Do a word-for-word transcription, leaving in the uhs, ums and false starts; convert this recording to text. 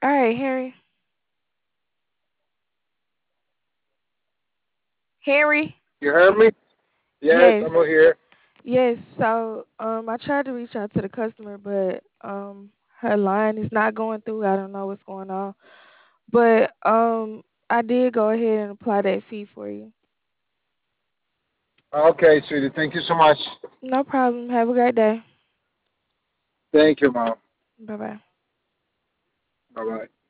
All right, Henry. Henry. You heard me? Yes, I'm Yes. here. Yes. So, um, I tried to reach out to the customer, but um, her line is not going through. I don't know what's going on. But um, I did go ahead and apply that fee for you. Okay, sweetie. Thank you so much. No problem. Have a great day. Thank you, mom. Bye bye. Bye bye.